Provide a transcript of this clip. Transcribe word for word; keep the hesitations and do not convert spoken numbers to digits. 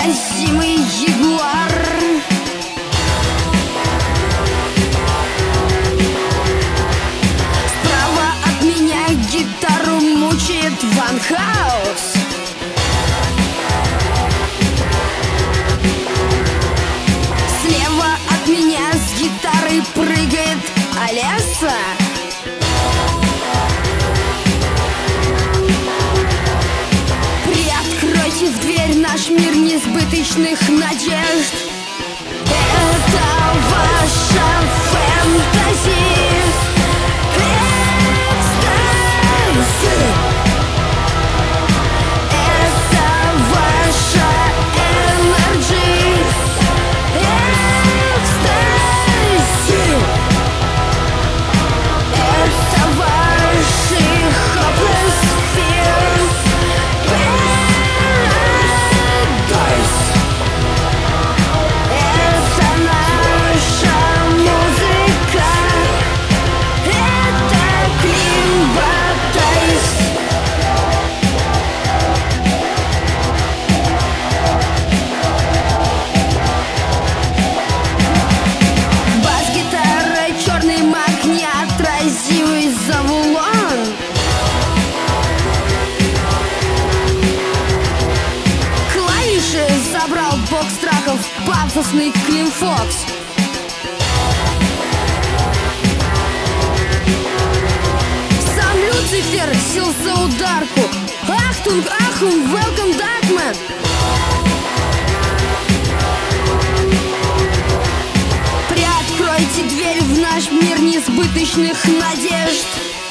неотразимый ягуар. Справа от меня гитару мучает Ван Хаус. Слева от меня с гитарой прыгает Олеса. Приоткройте в дверь наш мир несбыточных надежд. Это ваша фэнтези. Экстази. Это ваша энерджи. Экстази. Это ваши hopeless fears. Paradise. Это наша музыка. Это Климбатайс. Бас-гитара, черный маг, неотразимый Завулон. Клавиши забрал бог страхов, пафосный Клим Фокс. Сам Люцифер сел за ударку. Ахтунг, ахум, welcome, Darkman. Приоткройте дверь в наш мир несбыточных надежд.